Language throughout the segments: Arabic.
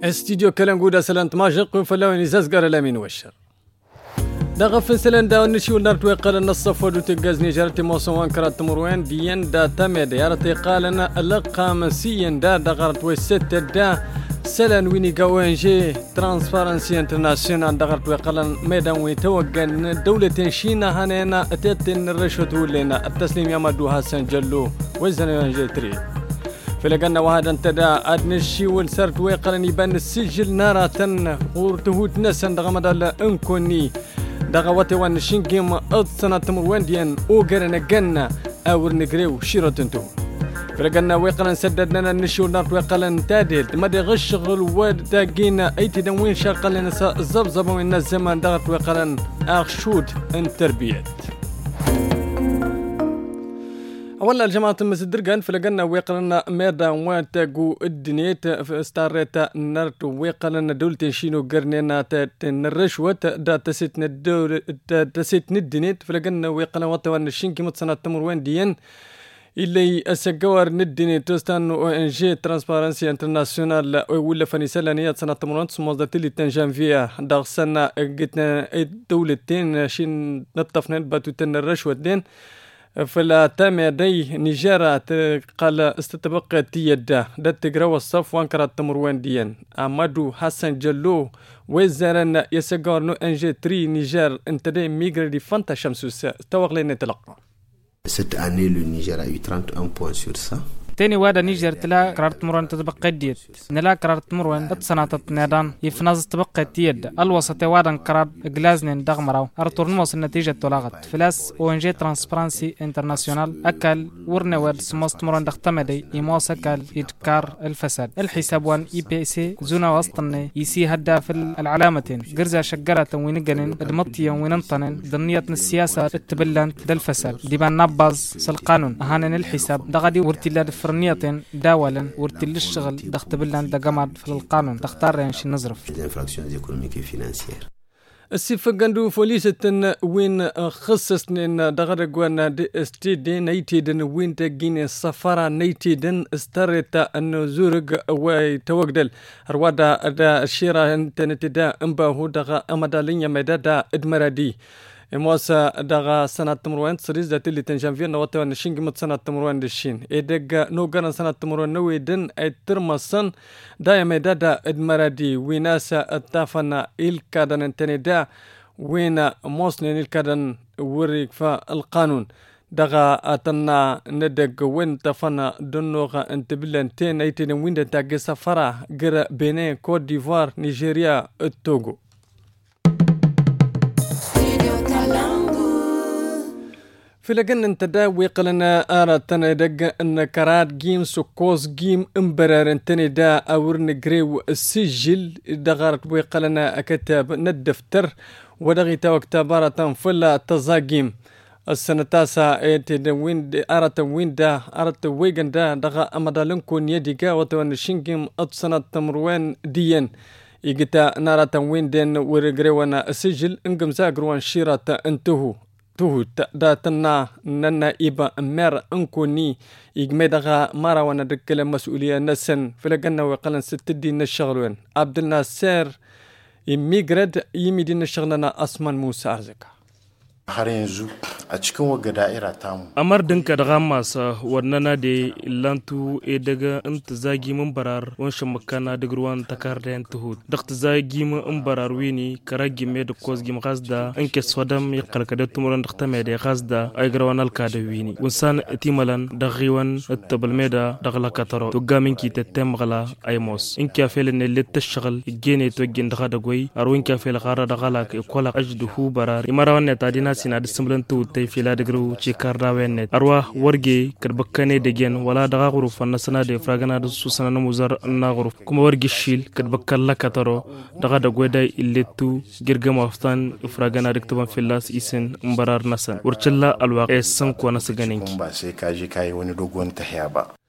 استديو كلام قودا سلانت ماجق فلاوني زازقار لامين وشر دغف سلان دا نشيو نارت ويقال النصف ودو تقاز نيجارتي موسوان كرات مروان ديان دا تامد يارتي قالنا اللقا مسيا دا دغرت ويست دا سلان ويني قوانجي ترانسبارنسي انترناسيونال دغرت ويقال ميدان ويتوقن دولة شينا هانينا اتيتن الرشوة ولينا التسليم يامدو حسن جلو وزنوانجي تريد فلقنا وهذا انتدى أدنشي والسرت ويقرن يبان السجل نارة ورتهوت نسن دغمد انكوني دغواتي وان شينكيم اتصنا تمروان ديان اوغرنا جنة اور نقريو شيرتنتو فلقنا ويقرن سددنا نشيو نارت ويقرن تادل مدى غشغل وداقينا ايتي دنوين شاقلنا زبزب من الزمان دغت ويقرن اخشود انتربيت والله الجماعة المسدرقان فلقنا ويقلنا ميدا واتاقو الدنيت استاريتا نرتو ويقلنا دولتين شينو قرنينا نرشوة دا تسيتنا الدولة تسيتنا الدنيت فلقنا ويقلنا واتوان الشينكي متصنع تمروان ديان اللي أسجوار ندني توستان ONG ترانسبارنسي انترناسيونال ولا فنيسالانية سنة تمرون سموزدت اللي تنجم فيها داغ سنة قلتنا دولتين شين نطفنا باتو الرشوة دين فلا تامي دي نيجيرا قال استتبقى تيدا دا تقرأ الصف وانكرات تمروان ديان أمادو حسن جلو وزارنا يساقار نو انجي 3 نيجير انت دي ميغري دي فانتا شمسوس توقع لنا تلقى. Cette année, le Niger a eu 31 points sur ça. تاني وادا نيجر تلا قرارت مروان تتبقى ديت نلا قرارت مروان اتسناتت نادان يفناز تبقى تيد الوسط وادا قرار غلازنين دغمراو ارتورنموس النتيجة تلاغت فلاس ONG ترانسبرانسي انترناسيونال اكل ورنواد سموست مروان دختمدي يموس اكل ادكار الفساد الحساب وان IPC زونا وسطني يسي هدا في العلامتين قرزا شقرة وينقنن ادمطيا ويننطنن ضمنية السياسة اتبلن دالفساد ديبان نباز سالقانون اهانن الحساب دغدي ورتلا فرنيتين داولا ورتل الشغل دخت بلان دقماد في القانون تختار ينشي نظرف السيفقندو فوليسة وين خصصن دغرقوان دي استيدين نيتيدن وين تجين السفارة نيتيدن استريتا انو زورق ويتوقدل روادا دا الشيرة انتنت دا انباهو دغا امدالين يميدا دا ادمرادي موسى دغا سنة تمروان سريز ذات اللي تنجمفير نواتوان نشين قمت سنة تمروان دشين إدق نوغانا سنة تمروان نويدن اي ترمسن دايما دادا ادمرادي ويناسا اتافنا الكادن انتني دا وين موسنين الكادن وريك فالقانون دغا اتنا ندق وين تفنا دنوغا انتبلن تين ايتين وين تاقي سفرة غير بينين كوت ديفوار نيجيريا التوغو في لجن انت دا ويقلنا آراتنا دق ان كرات جيم سكوز جيم امبرار انتني دا اورن جريو السجل دغارت ويقلنا كتاب ندفتر ودغي تاو كتابارة فلا تزاجيم السنة تاسع ايتي وين آرات وين دا آرات ويغن دا دغا امدالنكو نيديقا وطوان شنجيم اتصنة تمروان ديان يجتا نارات وين دين ورقريوانا السجل انقم زاقروان شيرات انتهو توه داتنا ننا إبا أمير أنكوني يجمدها مرا وانا دكلا مسؤولية نسن فلقنا وقلن ستدين الشغلين عبد الناصر يميغرد يميدين الشغلنا أسمان موسى أرزقا harenzu a cikin wagga da'ira tamu amar dinka da gamasa wannan da lantu e daga inta zagi mun barar wanshin makana da ruwan takarda yan tuhud dakta zagi mun in barar wini karagi me da kozgi magazda in ke sodam ya kalkada tumuran dakta me da gazda ay garwan alka da wini wansan timalan da giwan tabal me da dagla kataro to gamin ki tettem gala ay mos in ka fel ne let tashgal gene to gin da goy arwin ka fel gara da gala ko kola ajduhu barar imara wannan tadina sina da simlantu tay fila da gru ci karda wennet arwa warge kadbakkane da gen wala da guruf fanna sana da fragana da su sana muzar na guruf kuma warge shil kadbakkalla kataro daga da goda illetu girgama aftan fragana da ktaban filas isin mbarar nasan urchalla alwa san ko nasu ganin ba sai kaje kai wani dogon tahiya ba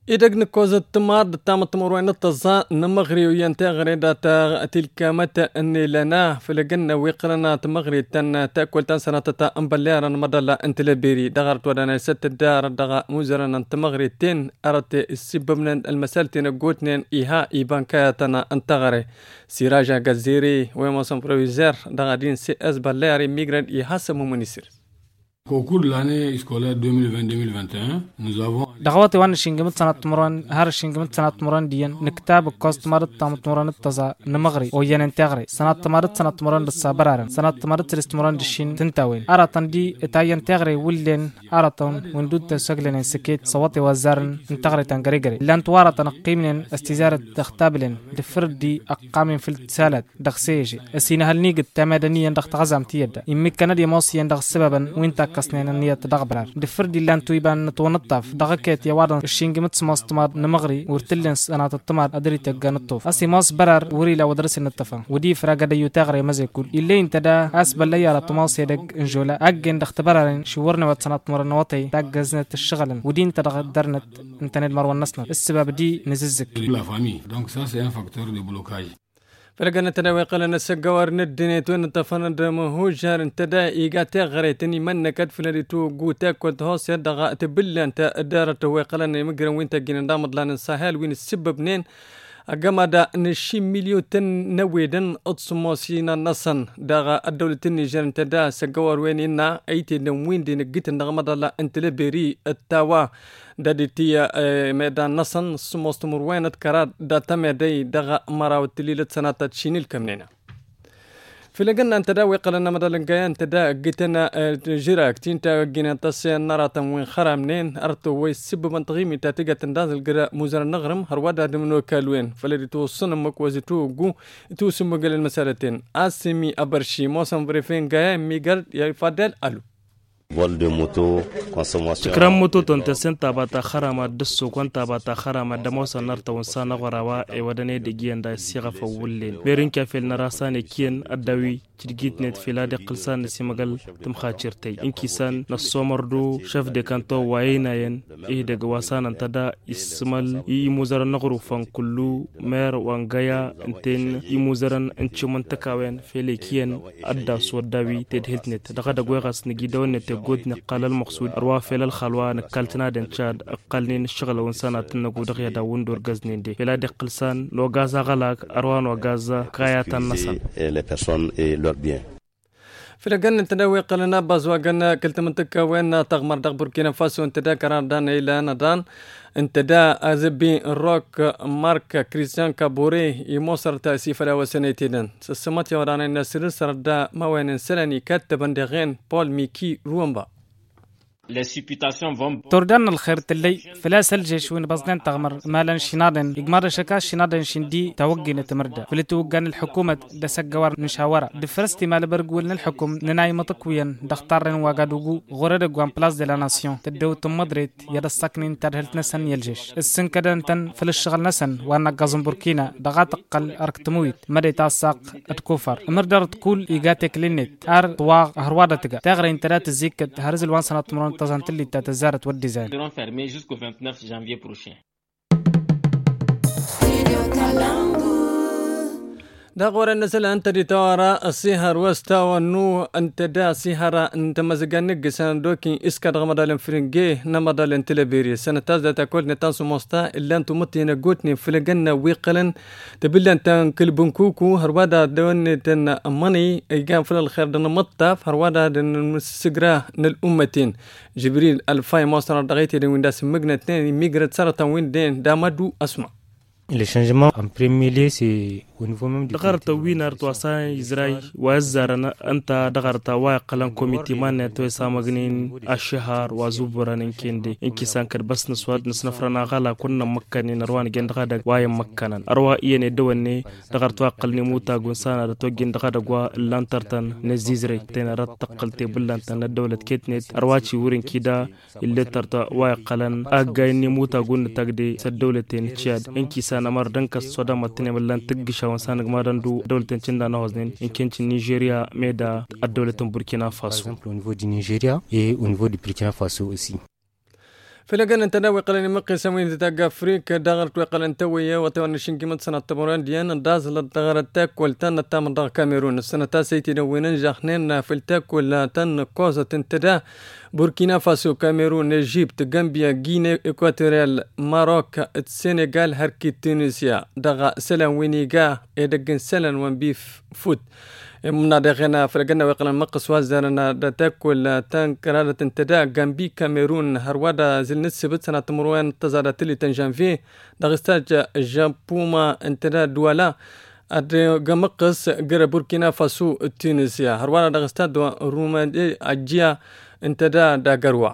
إذا نكوز التمار تام التمروين التزا نمغري وينتغري داتا تلك متى أني لنا فلقنا ويقرنا تمغري تن تأكل تنسنا تتا أمبليارا مدلا أنت لبيري دغرت ودانا ست الدار دغا مزرنا تمغري تين أردت السبب من المسال تنقوتنين إيها إيبان كاياتنا انتغري سراجا غزيري ويموسن برويزير دغا دين سي اس بلياري ميغران إيها سمو منيسير. Au cours de l'année scolaire 2020-2021, nous avons دغواتي وان شينغمت سنة تمران هار شينغمت سنة تمران ديان نكتاب كوست مرت تام تمران التزا نمغري او ين انتغري سنة تمرت سنة تمران للصابرارن سنة تمرت رست تمران دشين تنتاوين اراتن دي اتاين تغري ولين اراتن وندود تسجلن سكيت صوتي وزارن انتغري تنغريغري لان توارا تنقيمن استزارة تختابلن دفردي اقامن في التسالات دغسيجي السينا هالنيق التمادنيا دغ تغزم تيدا يمي كندي موسيان دغ سببا وينتا كسنين النية دغبرار دفردي لان تويبان نتونطف دغكيت يوارن الشينغمت سماس تمار نمغري ورتلن سنة التمار ادري تغان الطوف اسي ماس برار وري لا ودرس النتفا ودي فراغا ديو تغري مزيكول اللي انت دا اسبل لي على تماس يدق انجولا اجن دختبرارن شورنا وتسنة تمر نوطي تاغزنت الشغل ودي انت درنت انت مروان نسنا السبب دي نززك la famille. Donc ça c'est un facteur de blocage. فرقنا تناوي قلنا سجوار ندنيت وين تفند مهوجر انتدا إيجاتي غريتني من كد فلريتو جوتاك وتهوس يدغا تبلي انت دارته وقلنا يمجرن وين تجين دامد لان الساحل وين السبب نين أجمع نشي مليون تن نويدن أتصموسينا نصن دغا الدولة النيجر انتدا سجوار وين إنا أيتي نوين دين جيت نغمد لا انت لبري التوا دادتي ميدان نصن سموست مروين كراد داتم دي دغا مراو تليلة سنة تشينيل كمنينا في لجنة انت دا ويقلنا مدلن جاي انت دا جيتنا جراك تينتا جينا تصير نرى تموين خرا منين ارتو ويسب منطقيمي تاتيجا تنداز الجرا موزر النغرم هروادا دمنو كالوين فلدي تو صنمك وزيتو جو تو سمجل المسالتين اسمي ابرشي موسم بريفين جاي ميغر يفضل الو vol de moto, consommation. Tikram moto tonte senta bata kharama dusu kwanta bata kharama damosa narta wansana warawa e wadane de gienda sira fa wullin berin kafel narasane kien adawi tirgit net filade qilsan simagal tum khachirtay inkisan nasomordu chef de canton waynayen e de gwasan antada ismal i muzaran nagru fan kullu mer wangaya enten i muzaran enchumantakawen fele kien adda swadawi tedheltnet daga dagwegas nigidawnet جود نقال المقصود أرواف الخلوة نقلتنا دنشاد أقلنين الشغل ونسانة تنقود غيدا وندور غزنين دي فلا دي قلسان لو غازا غلاك أروان وغازا كاياتا النصر في لجنة تداوي قلنا بازواجنا كلت منطقة وين تغمر دغ بوركينا فاسو انت دا كرادان إلى ندان انت دا أزبي الروك مارك كريستيان كابوري يموصر تأسيف لا وسنتين سسمت يورانا الناس سردا ما وين سلني كتبن دغين بول ميكي رومبا توردان الخير تلي فلا سلجش وين بزنان تغمر مالا شنادن إجمار شكا شنادن شندي توجين تمردا فلتوجان الحكومة دسك جوار نشاورة دفرستي مال برجول الحكوم نناي متقويا دختارن وجادوجو غرد جوان بلاس دي لا ناسيون تدو تمدريت يد السكنين ترهلت نسن يلجش السن كدن تن في الشغل نسن وانا جازم بوركينا دغات قل أركتمويت مدي تاسق أتكوفر مردر تقول إيجاتك لينت أر طواغ هروادة تجا تغرين تلات الزيك هرز الوان سنة تمرون تزانت اللي تتزارت والديزاين seront fermés jusqu'au 29 janvier prochain. داغور النسل أنت دي توارا السيهر واستوى النو أنت دا سيهرة أنت مزقانك سندوكي إسكاد غمدالين فرنجي نمدالين تلبيري سنة تازدة تاكل نتانسو موستا إلا أنتو متينا قوتني فلقنا ويقلن تبلا أنت كل بنكوكو هروادا دوني تن أماني إيقان فل الخير دن مطاف هروادا دن مسسقراه نالأمتين جبريل الفاي موستا ردغيتي دين وين داس مقنتين ميقرد سارة وين دين دامدو أسمع. Le changement en premier lieu, c'est au niveau même du دغرت وينر توسان إزراي وزارنا أنت دغرت واقلا كوميتي مان توسا مغنين الشهر وزبران كندي إنكسان كر بس نسواد نسنفرنا غلا كنا مكانين روان جند غدا واي مكانن أروا ين دواني دغرت واقل نموتا غنسان رتوجين دغدا غوا لانترتن نزيزري تين رت تقلتي بلانتن الدولة كيتنت أرواتي ورين كيدا اللي ترتا واقلا أجاي نموتا غن تقدي الدولتين تشاد إنكسان أمر دنك الصدا متني بلان تقش وانسان غمادن دو دولتين تشندا نوزنين إنكين نيجيريا ميدا الدولة بوركينا فاسو. Au niveau du Nigeria et au niveau du Burkina Faso aussi. فلقنا انت ناوي قلني مقي سوين تاقا فريك دغرت وقل انت ويا وتوان شنكي متصنع التمرين ديان داز للدغر التاكل تن تام دغ كاميرون السنة تاسيتي نوين جاخنين في التاكل تن كوزة تنتدا بوركينا فاسو كاميرون ايجيبت غامبيا غيني اكواتوريال ماروك السنغال هركي تونسيا دغا سلان وينيغا ادغن سلان وان بيف فوت منا دغنا فرقنا وقلنا مقص وازرنا تاكل تان كرادة تنتدا غامبي كاميرون هروادا زلنس بت سنة تمروان تزادت لي تنجانفي دغستاج جابوما انتدا دوالا مقص غير بوركينا فاسو تونسيا هروادا دغستاد روما اجيا انتدا دا غروا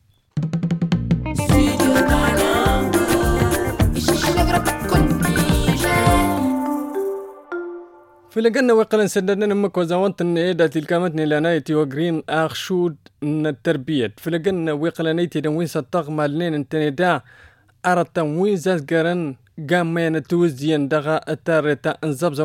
في لقنا وقلا سددنا نمك وزاونت النيدة تلكامتني لنايتي وغرين اخشود التربية في لقنا وقلا نيتي دنوين ستاق مالين انتندا ارتا وين زازقرن قامين توزيان دغا التاريتا انزبزا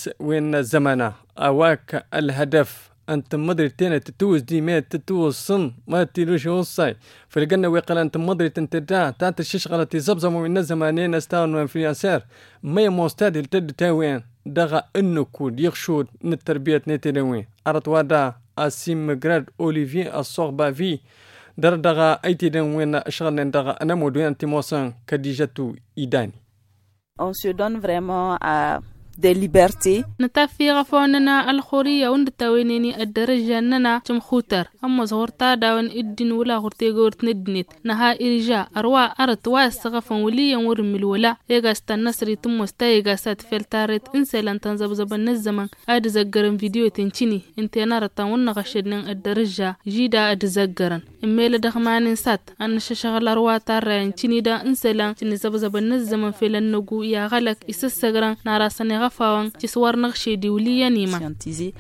وين زمانا اواك الهدف انت مدري تينا تتوز دي ما تتوز صن ما تيروش وصاي فلقنا ويقال انت مدري تنتدا تاعت الشيش غلطي زبزمو من الزمانين استاون وانفليانسير ما يموستاد التد تاوين دغا انو كود يخشود نتربية نتنوين ارت وادا اسيم مغراد اوليفي الصغبا في در دغا ايتي دنوين اشغلن دغا انا مودوين انتي موسان كديجاتو ايداني. On se donne vraiment à des libertés. نتافي غفوننا الخورية وندتاوينيني الدرجة ننا تمخوتر أما زغورتا داون إدين ولا غورتي غورت ندنت نها إرجاء أروا أرت واستغفن وليا ورمي ولا إيغاستا النصري تموستا إيغاسات فلتارت إنسالان تنزبزب النزمن أد زقرن فيديو تنشيني انتي نارتا ونغشدن الدرجة جيدا أد زقرن إميلا دغمان انسات أن ششغل أروا تارا انشيني دا إنسالان تنزبزب النزمن فلن نقو يا غلق إسسغرن ناراساني غفاوان تسوار نغشي دوليا نيما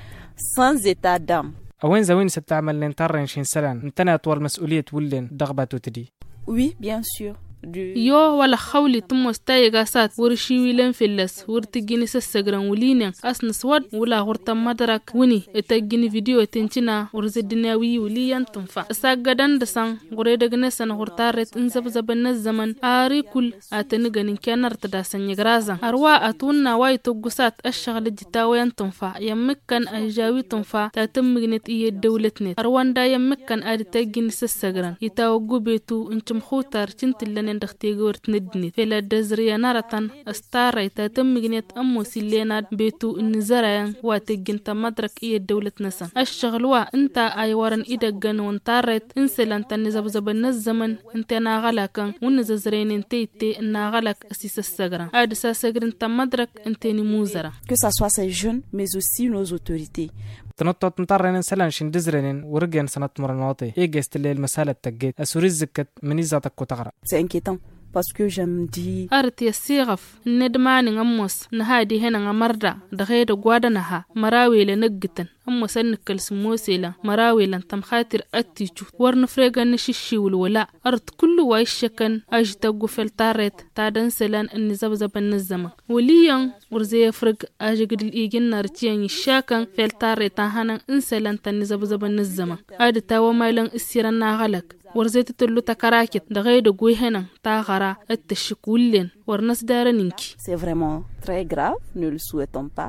sans état d'âme. أوين زوين ستعمل لنترين شين سلان انتنا أطول مسؤولية ولين دغباتو تدي. Oui, bien sûr. يو ولا خولي تموستا يغاسات ورشيوي لن فلس ورتجيني سسغران ولينين أسنس ود ولا غورتا مدرك وني اتجيني فيديو تنشنا ورزدناوي وليان تنفع ساقدان دسان غريدغنسان غورتارت انزبزبن الزمن آري كل آتنغنين كان ارتداسن يغرازان أروا أتونا واي توقسات الشغل جتاوين تنفع يمكن أجاوي تنفع تاتمغنت إيه الدولتنت أروان دا يمكن آدي تجيني سسغران يتاوقو بيتو انتم خوتار چنتلن دختيغور تندني فلا دزريا نارتان استاري تاتمغنيت امو سيلينا بيتو النزرايان واتجنت مدرك ايه الدولة نسان الشغلوا انت ايوارن ايدغن وانتارت انسلان تنزبزب النزمن انت ناغلاكن ونززرين انتيتي ناغلاك اسيس السغران ادسا سغرن تمدرك انتني موزرا que ça soit ces jeunes mais aussi nos autorités. تنطط نطرين سلان شين دزرين ورجين سنة مرنواطي إيجست اللي المسألة تجيت أسوريز زكت منيزاتك وتغرى. C'est inquiétant parce que je me dis. أرتي السيغف ندماني غموس نهادي هنا غمردا دغيد غوادنها مراوي لنجتن أموس أنكل سموسيلا مراوي لن تمخاطر أتيجو ورنفرغا نشيشي والولا أرت كل وايشكن أجتاقو فلتارت تادن سلان النزبزب النزمة وليان ورزي فرق أجقد الإيجن نارتيان يشاكن فلتارت هانا انسلان تنزبزب النزمة أد تاوى مايلان السيران ناغلق ورزيت تلو تكراكت دغيد غويهنا تاغرا التشكولين ورنس دارنينكي. C'est vraiment très grave, ne le souhaitons pas.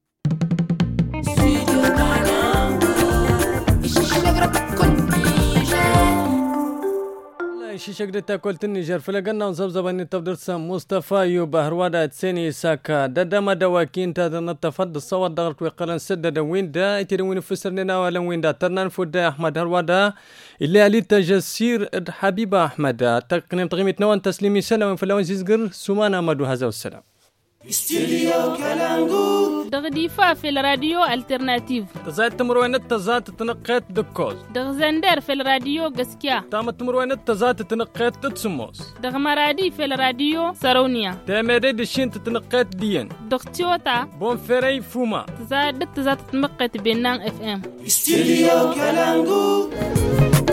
شيشك دتا كولت النيجر فلقنا وزبزب اني تبدر مصطفى يوبهروادا تسيني ساكا دما دواكين تنتفض الصوت دغرت وقلن سدد وين دا يترين فسرنا ولا وين دا ترنان فدا احمد هروادا اللي علي تجسير حبيبه احمد تقنين تغيمت نوان تسليمي سلام فلون زيزقر سمانا مدو هذا والسلام استديو كالانغو دغديفا في الراديو الترناتيف تزاد تمروين تزاد تنقيت دكوز دغزندر في الراديو غسكيا تام تمروين تزاد تنقيت تتسموس دغمرادي في الراديو سارونيا تامري دشين تنقيت دين دغتيوتا بون فيري فوما تزاد تنقيت بنان اف ام استديو كالانغو